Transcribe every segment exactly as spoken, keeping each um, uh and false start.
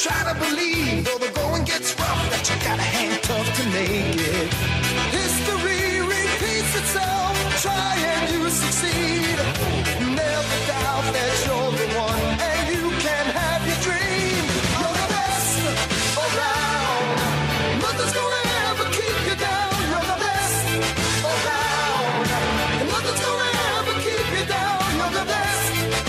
Try to believe, though the going gets rough, that you got a hand tough to make it. History repeats itself. Try and you succeed. Never doubt that you're the one, and you can have your dream. You're the best around. Nothing's gonna ever keep you down. You're the best around. And nothing's gonna ever keep you down. You're the best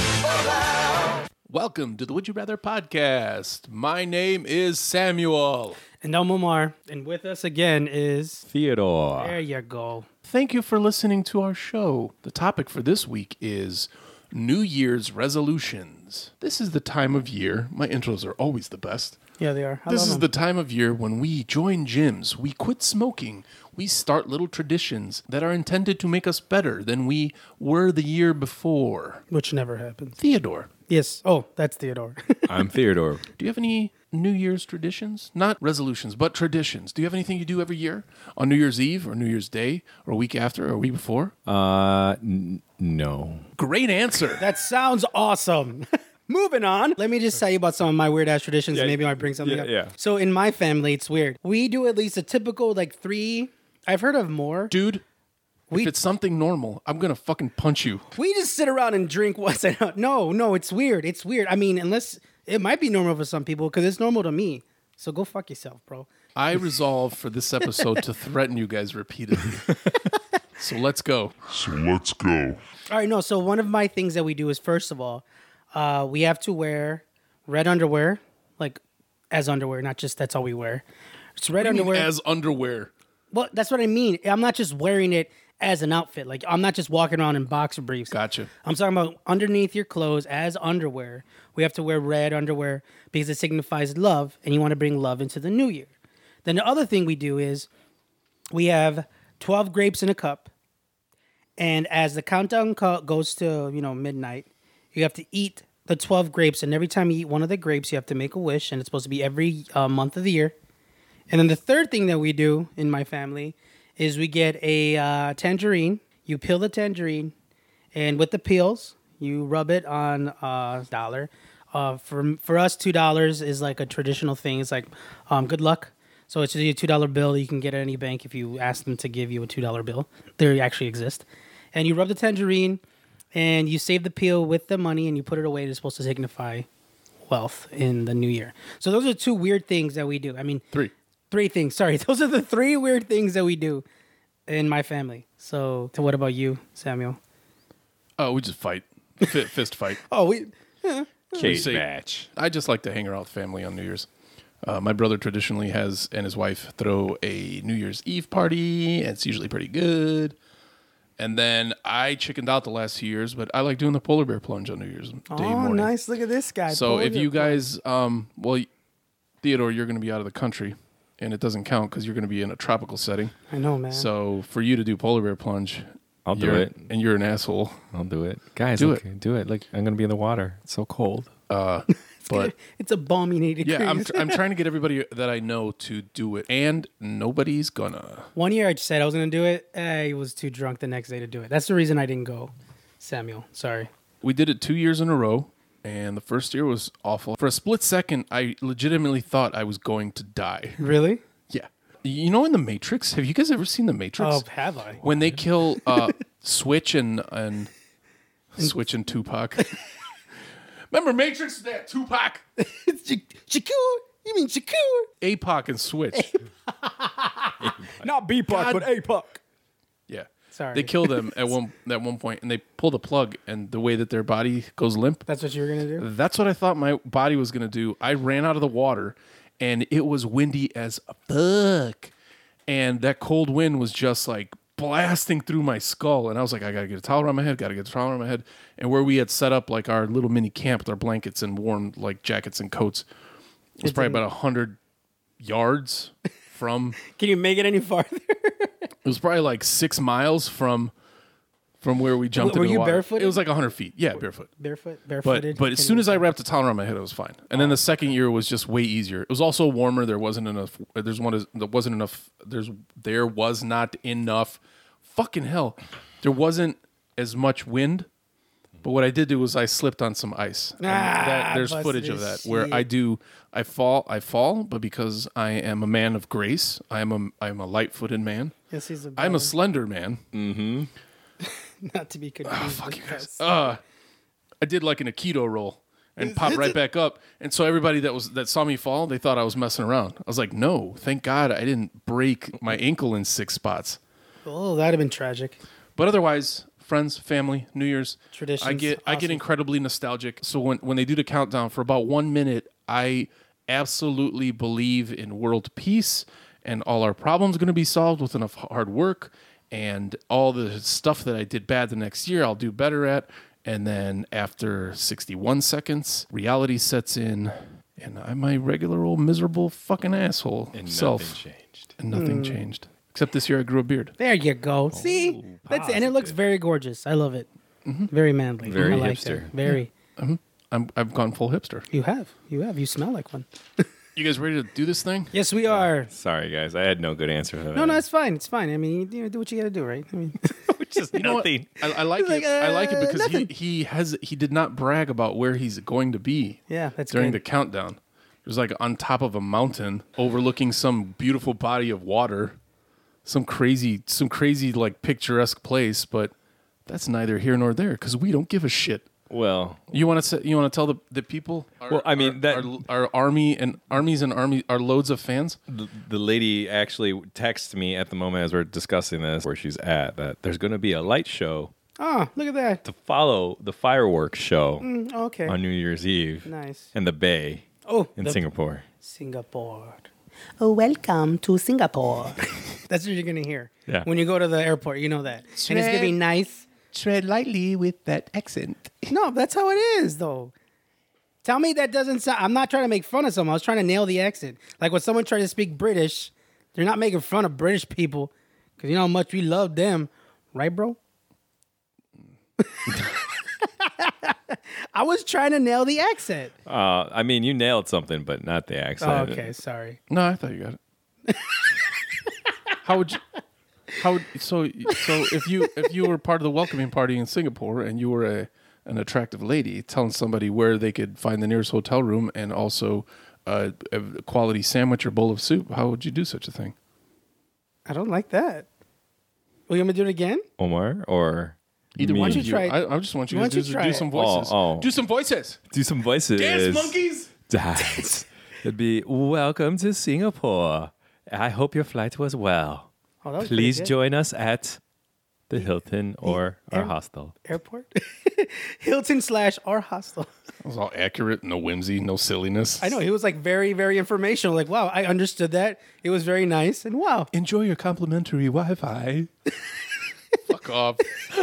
around. Welcome to the Would You Rather podcast. My name is Samuel. And I'm Omar. And with us again is... Theodore. There you go. Thank you for listening to our show. The topic for this week is New Year's resolutions. This is the time of year. My intros are always the best. Yeah, they are. I This love is them. the time of year when we join gyms, we quit smoking, we start little traditions that are intended to make us better than we were the year before. Which never happens. Theodore, Yes. Oh, that's Theodore. I'm Theodore. do you have any New Year's traditions? Not resolutions, but traditions. Do you have anything you do every year? On New Year's Eve or New Year's Day or a week after or a week before? Uh, n- no. Great answer. That sounds awesome. Moving on. Let me just tell you about some of my weird ass traditions. Yeah, Maybe I might bring something yeah, up. yeah. So in my family, it's weird. We do at least a typical like three. I've heard of more. Dude, We- if it's something normal, I'm going to fucking punch you. We just sit around and drink once. And no, no, it's weird. It's weird. I mean, unless it might be normal for some people because it's normal to me. So go fuck yourself, bro. I resolve for this episode to threaten you guys repeatedly. So let's go. So let's go. All right, no. So one of my things that we do is, first of all, uh, we have to wear red underwear, like as underwear, not just that's all we wear. It's red underwear. As underwear. Well, that's what I mean. I'm not just wearing it as an outfit. Like I'm not just walking around in boxer briefs. Gotcha. I'm talking about underneath your clothes as underwear. We have to wear red underwear because it signifies love, and you want to bring love into the new year. Then the other thing we do is we have twelve grapes in a cup, and as the countdown co- goes to you know midnight, you have to eat the twelve grapes, and every time you eat one of the grapes, you have to make a wish, and it's supposed to be every uh, month of the year. And then the third thing that we do in my family is we get a uh, tangerine. You peel the tangerine, and with the peels, you rub it on a dollar. Uh, for for us, two dollars is like a traditional thing. It's like um, good luck. So it's a two dollar bill you can get at any bank if you ask them to give you a two dollar bill. They actually exist. And you rub the tangerine, and you save the peel with the money, and you put it away. It's supposed to signify wealth in the new year. So those are two weird things that we do. I mean, Three. Three things. Sorry, those are the three weird things that we do in my family. So, so what about you, Samuel? Oh, we just fight. F- fist fight. Oh, we. Cage say- match. I just like to hang around with family on New Year's. Uh, my brother traditionally has, and his wife, throw a New Year's Eve party, and it's usually pretty good. And then I chickened out the last few years, but I like doing the polar bear plunge on New Year's Day Oh, morning. nice! Look at this guy. So Polar if you bear. guys, um, well, Theodore, you're going to be out of the country, and it doesn't count because you're going to be in a tropical setting. I know, man. So for you to do polar bear plunge, I'll do you're- it. and you're an asshole. I'll do it. Guys, Do look, do it. Like I'm gonna be in the water. It's so cold. Uh, but it's a balmy eighty degrees. yeah, I'm tr- I'm trying to get everybody that I know to do it, and nobody's gonna. One year I said I was going to do it. I was too drunk the next day to do it. That's the reason I didn't go, Samuel. Sorry. We did it two years in a row, and the first year was awful. For a split second, I legitimately thought I was going to die. Really? Yeah, you know, in the Matrix, have you guys ever seen the Matrix? Oh, have I? When they kill uh, Switch and and Switch and Tupac. Remember Matrix? That Tupac, Shakur? You mean Shakur? A P O C, and Switch. Not B P O C, God. but A P O C. Yeah, Sorry. they kill them at one at one point, and they pull the plug, and the way that their body goes limp. That's what you were going to do? That's what I thought my body was gonna do. I ran out of the water, and it was windy as fuck, and that cold wind was just like blasting through my skull, and I was like, I gotta get a towel around my head, gotta get a towel around my head. And where we had set up like our little mini camp with our blankets and warm like jackets and coats, it was probably about a hundred yards from. Can you make it any farther? It was probably like six miles from from where we jumped. Were into the you water. barefooted? It was like a hundred feet. Yeah, barefoot. Barefoot? But Barefooted? but as soon as I wrapped a towel around my head, it was fine. And then the second year was just way easier. It was also warmer. There wasn't enough. There's one. There wasn't enough. There's there was not enough. Fucking hell, there wasn't as much wind But what I did do was I slipped on some ice. And Ah, that, there's busted footage of that his where shit. I do I fall I fall, but because I am a man of grace, I am a I am a light-footed man. Yes, he's a. I'm a baller. slender man. Not to be confused. Oh, fuck with you guys. us. Uh, I did like an Aikido roll and popped right back up. And so everybody that was that saw me fall, they thought I was messing around. I was like, no, thank God I didn't break my ankle in six spots. Oh, that'd have been tragic. But otherwise, friends, family, New Year's, Traditions, I get I get awesome. incredibly nostalgic. So when when they do the countdown for about one minute, I absolutely believe in world peace and all our problems going to be solved with enough hard work, and all the stuff that I did bad the next year, I'll do better at. And then after sixty-one seconds, reality sets in, and I'm my regular old miserable fucking asshole And self. nothing changed. And nothing Hmm. changed. Except this year I grew a beard. There you go. See, that's and it looks very gorgeous. I love it. Very manly. Very I like hipster. that. Very. I'm, I've gone full hipster. You have. You have. You smell like one. You guys ready to do this thing? Yes, we are. Sorry, guys. I had no good answer to that. No, no, it's fine. It's fine. I mean, you know, do what you got to do, right? I mean, Which is You know what? nothing. I, I like He's it. like, I like it uh, because he, nothing. he has he did not brag about where he's going to be yeah, that's during good. the countdown. It was like on top of a mountain, overlooking some beautiful body of water, some crazy, some crazy like picturesque place. But that's neither here nor there because we don't give a shit. Well, You want to say, you want to tell the, the people? Our, Well, I mean, our, that- our, our army and armies and army are loads of fans. the, the lady actually texted me at the moment as we're discussing this, where she's at, that there's going to be a light show Oh, look at that. to follow the fireworks show Mm, okay. on New Year's Eve Nice. in the Bay Oh, in the- Singapore. Singapore. Oh, welcome to Singapore. That's what you're gonna hear. Yeah. When you go to the airport, you know that, and it's gonna be nice. Tread lightly with that accent. No, that's how it is, though. Tell me that doesn't sound. I'm not trying to make fun of someone. I was trying to nail the accent. Like when someone tries to speak British, they're not making fun of British people because you know how much we love them, right, bro? I was trying to nail the accent. Uh, I mean, you nailed something, but not the Oh, accent. okay, sorry. No, I thought you got it. How would you? How would, so so if you if you were part of the welcoming party in Singapore and you were a an attractive lady telling somebody where they could find the nearest hotel room and also uh, a quality sandwich or bowl of soup, how would you do such a thing? I don't like that. Well, you want me to do it again? Omar or Either me? one don't of you you. try it? I, I just want you Why guys don't to you do, try do it? some voices. Oh, oh. Do some voices. Do some voices. Dance monkeys. Dance. It'd be welcome to Singapore. I hope your flight was well. Oh, that was pretty Please good. join us at the Hilton or our air- hostel. Airport? Hilton slash our hostel. That was all accurate, no whimsy, no silliness. I know. He was like very, very informational. Like, wow, I understood that. It was very nice. And wow. Enjoy your complimentary Wi-Fi. Fuck off.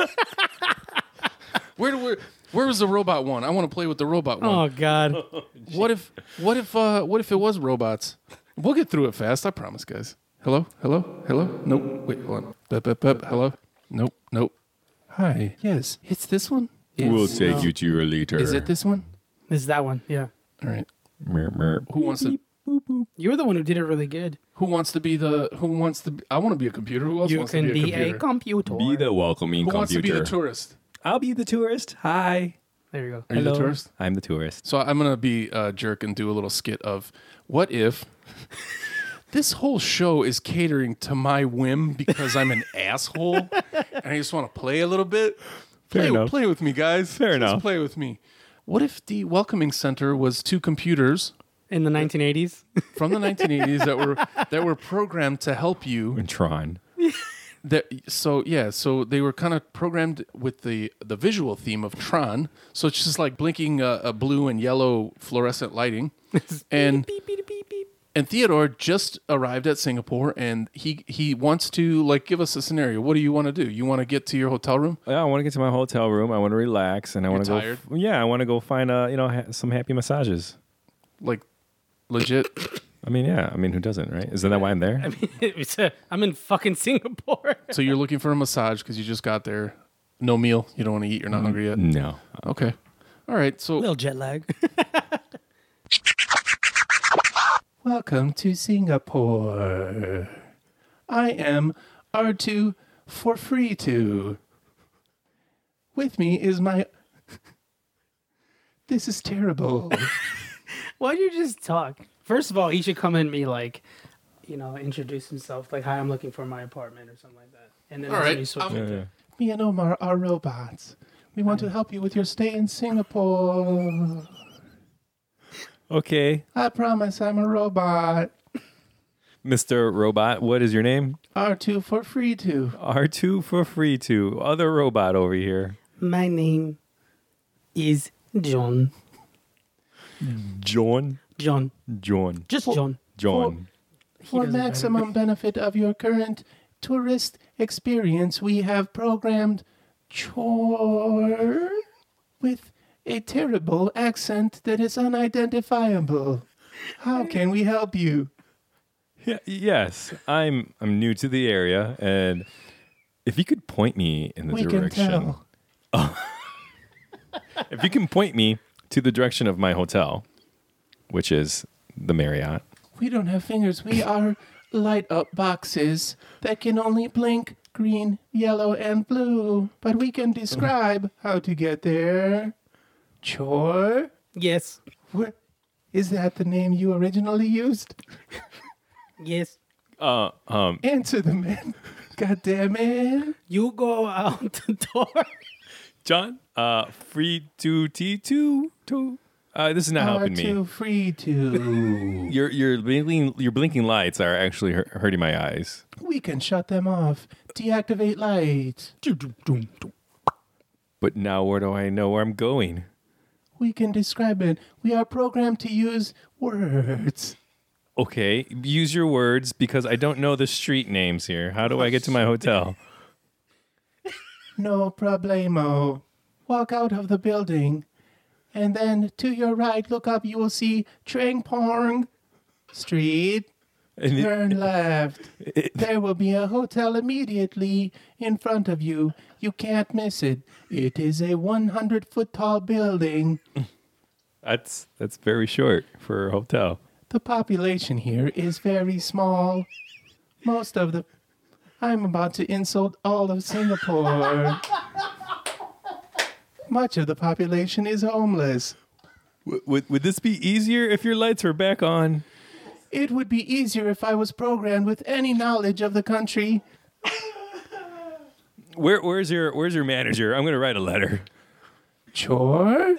Where do we? Where was the robot one? I want to play with the robot one. Oh, God. What if? What if? Uh, what if it was robots? We'll get through it fast. I promise, guys. Hello, hello, hello. Nope. Wait, hold on. Bup, bup, bup. Hello. Nope. Nope. Hi. Yes. It's this one. We'll Yes. take you to your later. Is it this one? It's that one. Yeah. All right. Mer, mer. Who wants to? You were the one who did it really good. Who wants to be the? Who wants to? Be, I want to be a computer. Who else You wants can to be a be computer? a computer. Be the welcoming Who wants to computer. be the tourist? I'll be the tourist. Hi. There you go. Are you the tourist? I'm the tourist. So I'm gonna be a jerk and do a little skit of what if this whole show is catering to my whim because I'm an asshole and I just want to play a little bit. Fair Play, enough. play with me, guys. Fair Just enough. Play with me. What if the welcoming center was two computers In the nineteen eighties. from the nineteen eighties that were that were programmed to help you? And Tron. That so yeah, so they were kind of programmed with the the visual theme of Tron. So it's just like blinking uh, a blue and yellow fluorescent lighting, and Beep, beep, beep, beep. and Theodore just arrived at Singapore, and he he wants to like give us a scenario. What do you want to do? You want to get to your hotel room? Yeah, I want to get to my hotel room. I want to relax, and I want to go. tired? F- yeah, I want to go find uh, you know, ha- some happy massages. Like legit? I mean, yeah. I mean, who doesn't, right? Isn't that why I'm there? I mean, it's a, I'm in fucking Singapore. So you're looking for a massage because you just got there. No meal. You don't want to eat. You're not hungry yet. No. Okay. All right. So little jet lag. welcome to Singapore. I am R two for free to. With me is my This is terrible. Why don't you just talk? First of all, he should come in and be like, you know, introduce himself. Like, hi, I'm looking for my apartment or something like that. And then All that's when right, you switch um, it Yeah, to- yeah. Me and Omar are robots. We want to help you with your stay in Singapore. Okay, I promise I'm a robot. Mister Robot, what is your name? R two for free to. R two for free to. Other robot over here. My name is John. John. John. John. Just John. John. For doesn't maximum benefit of your current tourist experience, we have programmed Chore with a terrible accent that is unidentifiable. How can we help you? Yeah, yes, I'm. I'm new to the area, and if you could point me in the We can direction, tell. if you can point me to the direction of my hotel, which is the Marriott. We don't have fingers. We are light up boxes that can only blink green, yellow, and blue. But we can describe how to get there. Chore? Yes. Where, is that the name you originally used? Yes. Uh, um, Answer the man. God damn it. You go out the door. John. Uh, free to T two two. Uh, this is not helping me. Too free to. Your your blinking your blinking lights are actually hur- hurting my eyes. We can shut them off. Deactivate lights. But now where do I know where I'm going? We can describe it. We are programmed to use words. Okay, use your words because I don't know the street names here. How do I get to my hotel? No problemo. Walk out of the building. And then to your right, look up, you will see Trangpong Street. And it- Turn left. it- There will be a hotel immediately in front of you. You can't miss it. It is a one hundred foot tall building. that's that's very short for a hotel. The population here is very small. Most of the. I'm about to insult all of Singapore. Much of the population is homeless. W- would would this be easier if your lights were back on? It would be easier if I was programmed with any knowledge of the country. Where where's your where's your manager? I'm gonna write a letter. Chore?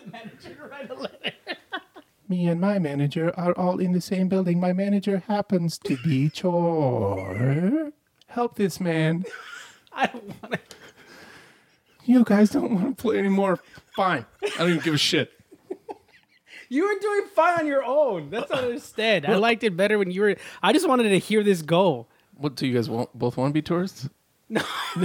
Me and my manager are all in the same building. My manager happens to be Chore. Help this man. I don't want to. You guys don't want to play anymore. Fine. I don't even give a shit. You were doing fine on your own. That's what I understand. I liked it better when you were. I just wanted to hear this go. What do you guys want? Both want to be tourists? No.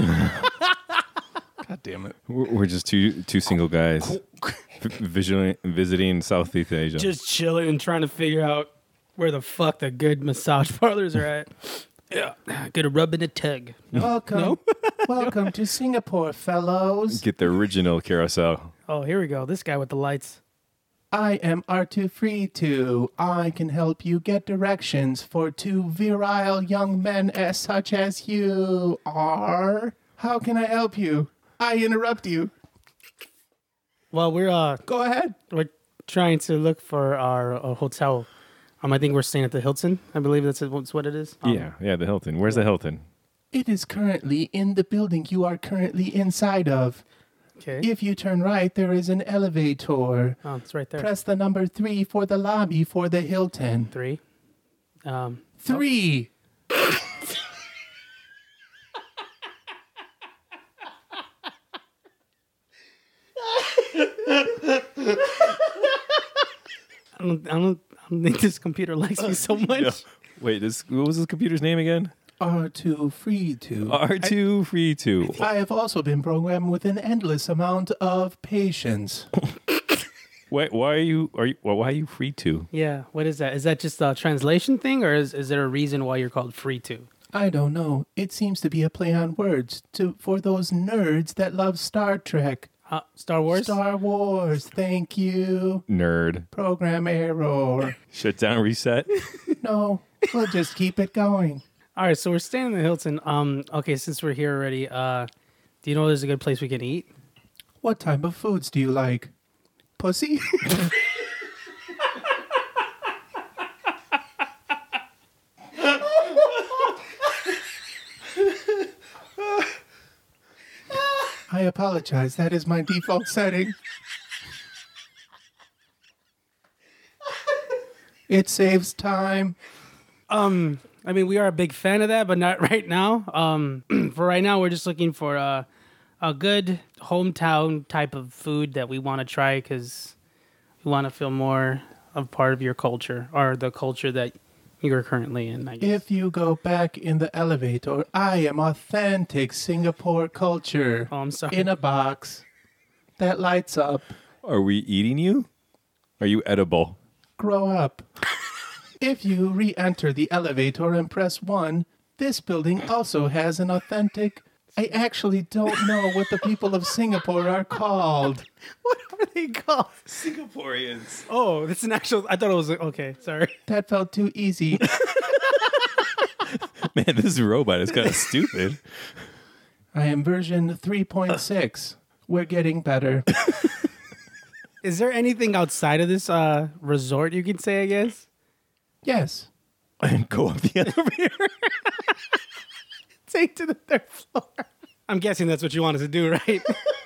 God damn it. We're, we're just two two single guys v- visually, visiting Southeast Asia. Just chilling and trying to figure out where the fuck the good massage parlors are at. Yeah. Good rub and a tug. Welcome. Welcome to Singapore, fellows. Get the original carousel. Oh, here we go. This guy with the lights. I am R two Free two. I can help you get directions for two virile young men as such as you are. How can I help you? I interrupt you. Well, we're uh Go ahead. we're trying to look for our uh, hotel. Um, I think we're staying at the Hilton. I believe that's that's what it is. Um, Yeah, yeah, the Hilton. Where's the Hilton? It is currently in the building you are currently inside of. Okay. If you turn right, there is an elevator. Oh, it's right there. Press the number three for the lobby for the Hilton. Three. Um. Three. I don't. I don't. I don't think this computer likes me so much. Wait, this what was this computer's name again? R two Free two. R two Free two. I have also been programmed with an endless amount of patience. Wait, why are you are you well, why are you free to? Yeah. What is that? Is that just a translation thing, or is is there a reason why you're called free to? I don't know. It seems to be a play on words to for those nerds that love Star Trek. Uh, Star Wars. Star Wars. Thank you. Nerd. Program error. Shut down, reset. No, we'll just keep it going. All right. So we're staying in the Hilton. Um. Okay. Since we're here already, uh, do you know there's a good place we can eat? What type of foods do you like? pussy. I apologize. That is my default setting. It saves time. Um, I mean, we are a big fan of that, but not right now. Um, for right now, we're just looking for a a good hometown type of food that we want to try because we want to feel more of part of your culture or the culture that you're currently in. I guess. If you go back in the elevator, I am authentic Singapore culture. Oh, I'm sorry. In a box that lights up. Are we eating you? Are you edible? Grow up. If you re-enter the elevator and press one, this building also has an authentic... I actually don't know what the people of Singapore are called. What are they called? Singaporeans. Oh, it's an actual. I thought it was okay. Sorry. That felt too easy. Man, this robot is kind of stupid. I am version three point six. We're getting better. Is there anything outside of this uh, resort you can say? I guess. Yes. And go up the elevator. Take to the third floor. I'm guessing that's what you wanted to do, right?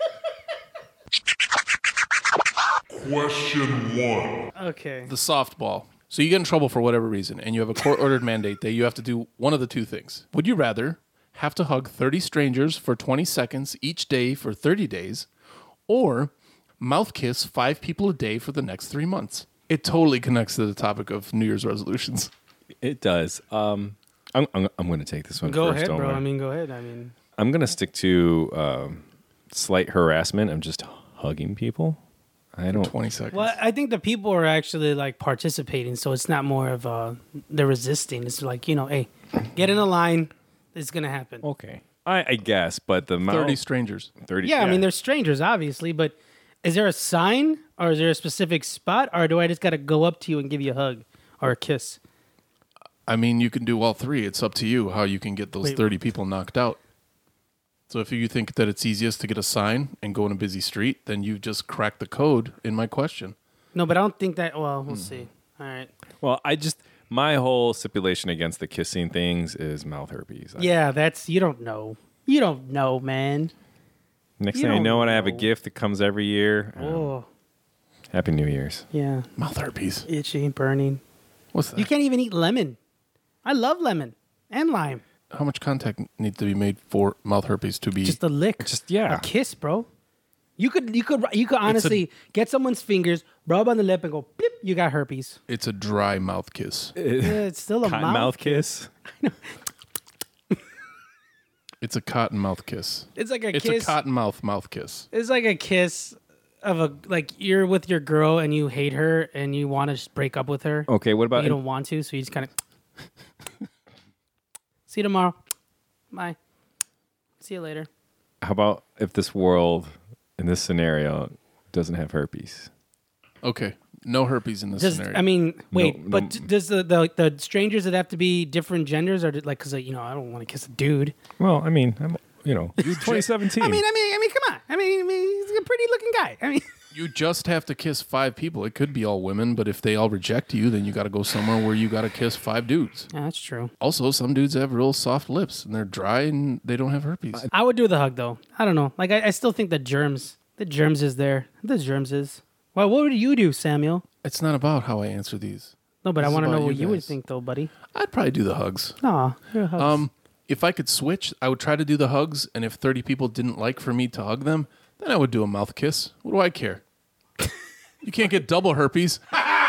Question one. Okay. The softball. So you get in trouble for whatever reason, and you have a court-ordered mandate that you have to do one of the two things. Would you rather have to hug thirty strangers for twenty seconds each day for thirty days, or mouth kiss five people a day for the next three months? It totally connects to the topic of New Year's resolutions. It does. Um, I'm, I'm, I'm going to take this one Go first. ahead, don't bro. worry. I mean, go ahead. I mean, I'm going to stick to um, slight harassment of just hugging people. I don't. twenty seconds. well, I think the people are actually like participating, so it's not more of uh they're resisting. It's like, you know, hey, get in a line. It's gonna happen. Okay. I, I guess, but the mouth. thirty strangers. thirty Yeah, I mean, they're strangers, obviously, but is there a sign or is there a specific spot, or do I just gotta go up to you and give you a hug or a kiss? I mean, you can do all three. It's up to you how you can get those Wait. thirty people knocked out. So if you think that it's easiest to get a sign and go in a busy street, then you just cracked the code in my question. No, but I don't think that. Well, we'll see. All right. Well, I just. My whole stipulation against the kissing things is mouth herpes. I- Yeah, that's you don't know. You don't know, man. Next You thing I don't know, and I have a know. gift that comes every year. Um, Oh, Happy New Year's. yeah, Mouth herpes. itchy, burning. What's that? You can't even eat lemon. I love lemon and lime. How much contact needs to be made for mouth herpes to be... Just a lick. Just- yeah. A kiss, bro. You could you could you could honestly get someone's fingers, rub on the lip, and go, beep, you got herpes. It's a dry mouth kiss. Yeah, it's still a Cotton mouth. mouth kiss. It's a cotton mouth kiss. It's like a It's kiss. a cotton mouth mouth kiss. It's like a kiss of a like you're with your girl and you hate her and you want to just break up with her. Okay, what but about you don't want to, so you just kind of see you tomorrow. Bye. See you later. how about if this world in this scenario doesn't have herpes? Okay. No herpes in this Does scenario. I mean, wait, no- but d- does the, the the strangers that have to be different genders or did- like because you know I don't want to kiss a dude. Well, I mean, I'm, you know, twenty seventeen. I mean, I mean, I mean, come on. I mean, I mean, he's a pretty looking guy. I mean, You just have to kiss five people. It could be all women, but if they all reject you, then you got to go somewhere where you got to kiss five dudes. yeah, that's true. Also, some dudes have real soft lips and they're dry and they don't have herpes. I would do the hug though. I don't know. Like I, I still think the germs, the germs is there. The germs is. Well, what would you do, Samuel? It's not about how I answer these. No, but This I is want to know about what you you would guys. think though, buddy. I'd probably do the hugs. Aw, your hugs. Um, if I could switch, I would try to do the hugs, and if thirty people didn't like for me to hug them, then I would do a mouth kiss. What do I care? You can't get double herpes.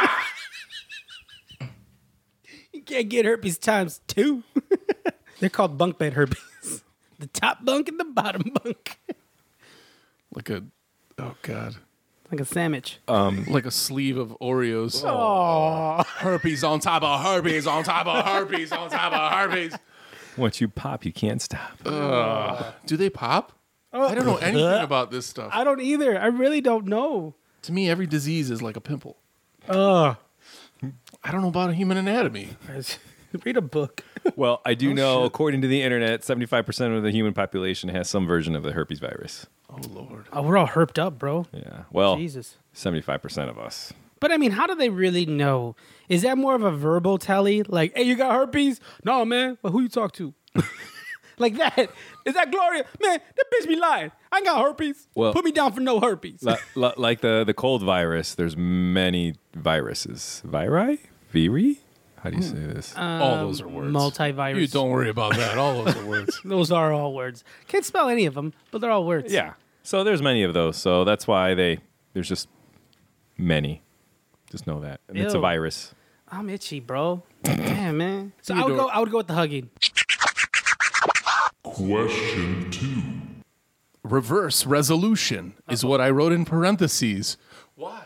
You can't get herpes times two. They're called bunk bed herpes. The top bunk and the bottom bunk. Like a, oh God, Like a sandwich. like a sleeve of Oreos. Oh. Herpes on top of herpes on top of herpes on top of herpes. Once you pop, you can't stop. Do they pop? I don't know anything about this stuff. I don't either. I really don't know. To me, every disease is like a pimple. Ugh. I don't know about human anatomy. Read a book. Well, I do Oh, know, shit. according to the internet, seventy-five percent of the human population has some version of the herpes virus. Oh Lord. Oh, we're all herped up, bro. Yeah. Well, Jesus. seventy-five percent of us. But I mean, how do they really know? Is that more of a verbal tally? Like, hey, you got herpes? No, man. Well, who you talk to? Like that. Is that Gloria? Man, that bitch be lying. I ain't got herpes. Well- Put me down for no herpes. Li- li- like the, the cold virus, there's many viruses. Viri? Viri? How do you say this? All those are words. Multivirus. You don't worry about that. All those are words. Those are all words. Can't spell any of them, but they're all words. yeah. So there's many of those. So that's why they there's just many. Just know that. And it's a Ew. virus. I'm itchy, bro. Damn, man. So You I would don't- go. I would go with the hugging. Question two. Reverse resolution is what I wrote in parentheses. Why?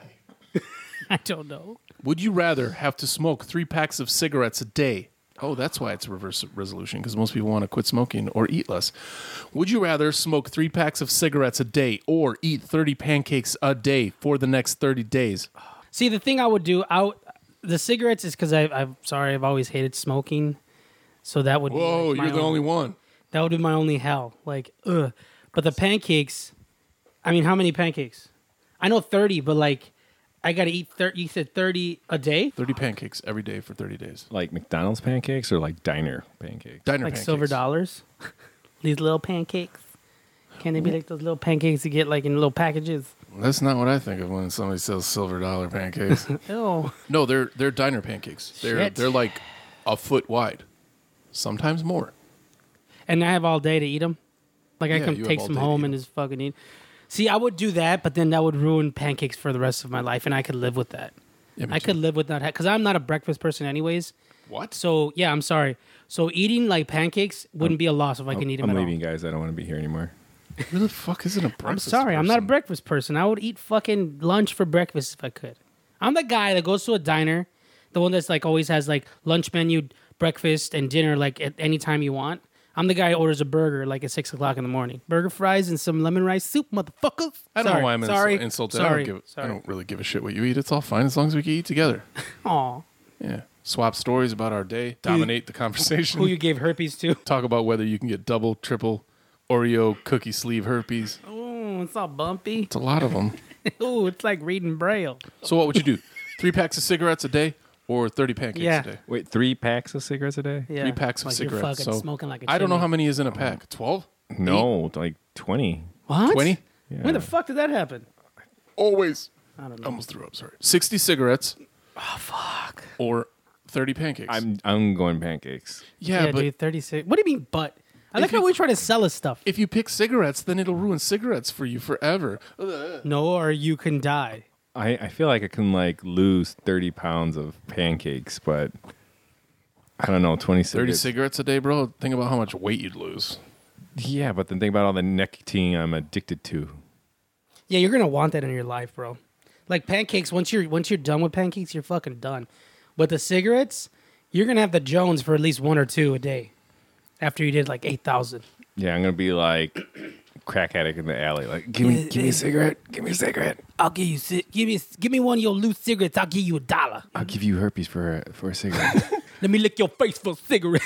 I don't know. Would you rather have to smoke three packs of cigarettes a day? Oh, that's why it's reverse resolution, because most people want to quit smoking or eat less. Would you rather smoke three packs of cigarettes a day or eat thirty pancakes a day for the next thirty days? See, the thing I would do, I would, the cigarettes is because I'm sorry, I've always hated smoking, so that would. Whoa, be like my you're the only one. That would be my only hell. Like, ugh. But the pancakes, I mean, how many pancakes? I know thirty, but like, I got to eat thirty. You said thirty a day? thirty pancakes every day for thirty days. Like McDonald's pancakes or like diner pancakes? Diner Like pancakes. silver dollars? These little pancakes? Can they be like those little pancakes you get like in little packages? That's not what I think of when somebody sells silver dollar pancakes. Ew. No, they're they're diner pancakes. They're Shit. they're like a foot wide, sometimes more. And I have all day to eat them. Like I Yeah, can you have take all some day to home eat and 'em. just fucking eat. See, I would do that, but then that would ruin pancakes for the rest of my life, and I could live with that. Yeah, me I too. could live with not because I'm not a breakfast person, anyways. What? So yeah, I'm sorry. So eating like pancakes wouldn't be a loss if I can eat them I'm at leaving, guys. I don't want to be here anymore. Who the fuck isn't a breakfast all. I'm sorry, I'm not a person? breakfast person. I would eat fucking lunch for breakfast if I could. I'm the guy that goes to a diner, the one that's like always has like lunch menu, breakfast, and dinner like at any time you want. I'm the guy who orders a burger like at six o'clock in the morning. Burger fries and some lemon rice soup, motherfuckers. I don't Sorry, know why I'm insul- sorry, insulted. Sorry, I don't, give, I sorry. don't really give a shit what you eat. It's all fine as long as we can eat together. Aw, Yeah. Swap stories about our day. Dominate the conversation. who you gave herpes to? Talk about whether you can get double, triple Oreo cookie sleeve herpes. Oh, it's all bumpy. It's a lot of them. Oh, it's like reading braille. So what would you do? Three packs of cigarettes a day or thirty pancakes Yeah. a day? Wait, three packs of cigarettes a day? Yeah, Three packs of like you're cigarettes. fucking So smoking like a I don't know chimney. how many is in a pack. Twelve? No, like twenty. What? Twenty? When the fuck did that happen? Always. I don't know. Almost threw up. Sorry. Sixty cigarettes Oh fuck. or thirty pancakes. I'm I'm going pancakes. yeah, Yeah, but dude, thirty-six. What do you mean, but? I like you- how we try to sell us stuff. if you pick cigarettes, then it'll ruin cigarettes for you forever. Ugh. No, or you can die. I, I feel like I can like lose thirty pounds of pancakes, but I don't know, twenty thirty cigarettes. cigarettes a day, bro. Think about how much weight you'd lose. Yeah, but then think about all the nicotine I'm addicted to. Yeah, you're gonna want that in your life, bro. Like pancakes. Once you're once you're done with pancakes, you're fucking done. But the cigarettes, you're gonna have the Jones for at least one or two a day. After you did like eight thousand. Yeah, I'm gonna be like crack addict in the alley. Like, give me give me a cigarette, give me a cigarette. I'll give you ci- give me give me one of your loose cigarettes. I'll give you a dollar. I'll give you herpes for a, for a cigarette. Let me lick your face for a cigarette.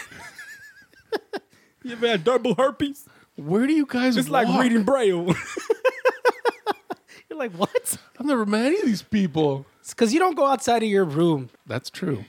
You ever had double herpes? Where do you guys It's walk? like reading braille. You're like, what? I've never met any of these people. It's because you don't go outside of your room. That's true.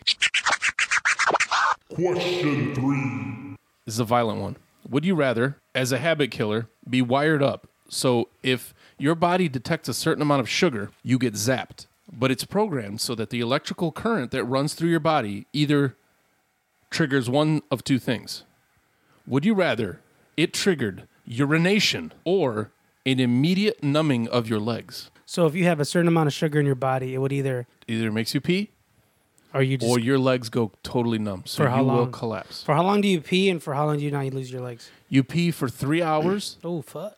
Question three. This is a violent one. Would you rather, as a habit killer, be wired up so if your body detects a certain amount of sugar, you get zapped, but it's programmed so that the electrical current that runs through your body either triggers one of two things? Would you rather it triggered urination or an immediate numbing of your legs? So if you have a certain amount of sugar in your body, it would either, Either makes you pee or you just, or your legs go totally numb, so For how you will long? collapse. for how long do you pee and for how long do you not lose your legs? You pee for three hours. Oh, fuck.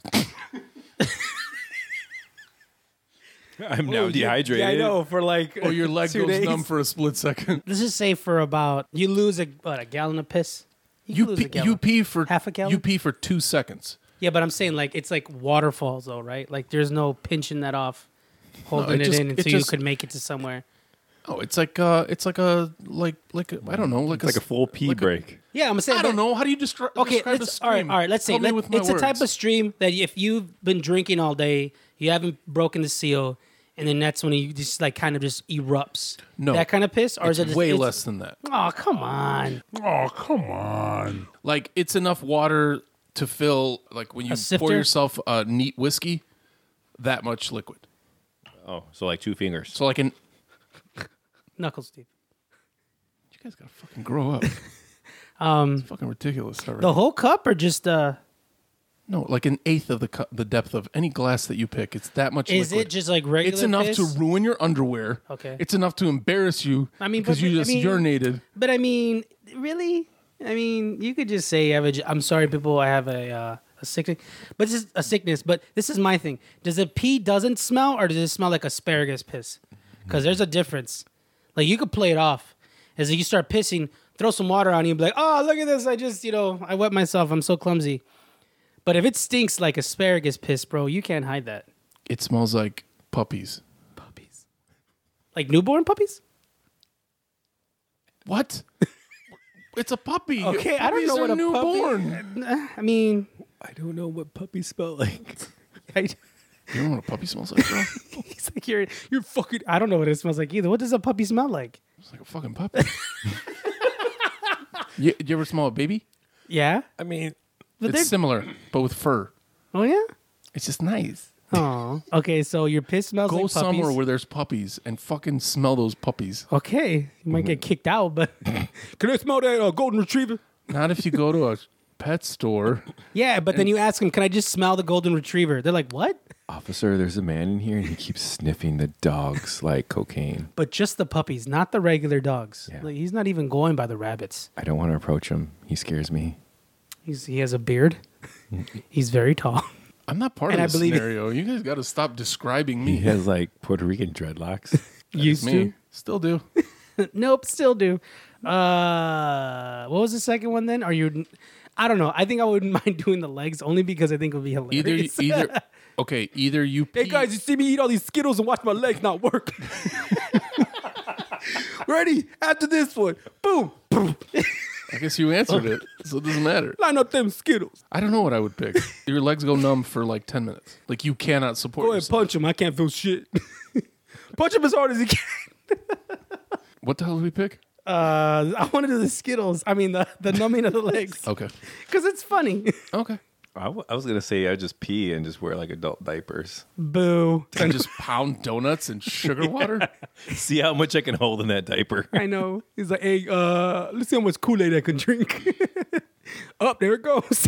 I'm now dehydrated. Yeah, I know, for like, Or your leg two goes days. numb for a split second. Let's just say for about, you lose a, what, a gallon of piss? You lose pee, a gallon. you pee for Half a gallon? You pee for two seconds. Yeah, but I'm saying like, it's like waterfalls though, right? Like there's no pinching that off, holding it it, just- in it until you just- could make it to somewhere. Oh, it's like uh, it's like a like like a, I don't know, like It's like a full pee like a- break. Yeah, I'm saying. I don't know. How do you descri- Okay, describe a let's, all right, stream? all right. Let's say Help me let- with my it's a type words. of stream that if you've been drinking all day, you haven't broken the seal, and then that's when you just like kind of just erupts. No. that kind of piss, or It's is it just, way it's- less than that. Oh, come on. Oh, come on. Like it's enough water to fill like when you A sifter? pour yourself a neat whiskey, that much liquid. Oh, so like two fingers. So like an Knuckles, Steve. you guys gotta fucking grow up. Um, It's fucking ridiculous already. the whole cup, or just uh, No, like an eighth of the cu- the depth of any glass that you pick. It's that much. is liquid. it just like regular? It's enough piss? to ruin your underwear. Okay. It's enough to embarrass you. I mean, because but- you I just mean- urinated. But I mean, really? I mean, you could just say, I have a, j- I'm sorry, people, I have a uh, a sickness. But this is a sickness. But this is my thing. Does a pee doesn't smell, or does it smell like asparagus piss? Because there's a difference. Like, you could play it off. As you start pissing, throw some water on you and be like, oh, look at this. I just, you know, I wet myself. I'm so clumsy. But if it stinks like asparagus piss, bro, you can't hide that. It smells like puppies. Puppies. Like newborn puppies? What? It's a puppy. Okay, I don't Puppies know are what a newborn. puppy... I mean... I don't know what puppies smell like. I, You don't know what a puppy smells like, bro? he's like, you're, you're fucking... I don't know what it smells like either. What does a puppy smell like? It's like a fucking puppy. you, you ever smell a baby? Yeah? I mean, But It's they're- similar, but with fur. Oh, yeah? It's just nice. Oh, okay. So your piss smells Go like puppies. somewhere where there's puppies and fucking smell those puppies. Okay, you might get kicked out, but can I smell that uh, golden retriever? Not if you go to a pet store. Yeah, but then you ask them, "Can I just smell the golden retriever?" They're like, "What?" officer, there's a man in here and he keeps sniffing the dogs like cocaine. But just the puppies, not the regular dogs. Yeah. Like, he's not even going by the rabbits. I don't want to approach him. He scares me. He's he has a beard. He's very tall. I'm not part And I of the believe it. scenario. You guys got to stop describing me. He has like Puerto Rican dreadlocks. That is Used me. Still do. to. Nope, still do. Uh, what was the second one then? Are you? I don't know. I think I wouldn't mind doing the legs only because I think it would be Either, hilarious. either. Okay, either you. Hey pee- guys, you see me eat all these Skittles and watch my legs not work. Ready? After this one, boom, boom. I guess you answered it, so it doesn't matter. Line up them Skittles. I don't know what I would pick. Your legs go numb for like ten minutes. Like you cannot support. Go ahead, yourself. punch him. I can't feel shit. Punch him as hard as you can. What the hell did we pick? Uh, I want to do the Skittles. I mean, the, the numbing of the legs. Okay. Because it's funny. Okay. I, w- I was going to say I'd just pee and just wear like adult diapers. Boo. And just pound donuts and sugar water. See how much I can hold in that diaper. I know. He's like, hey, uh, let's see how much Kool-Aid I can drink. Up, there it goes.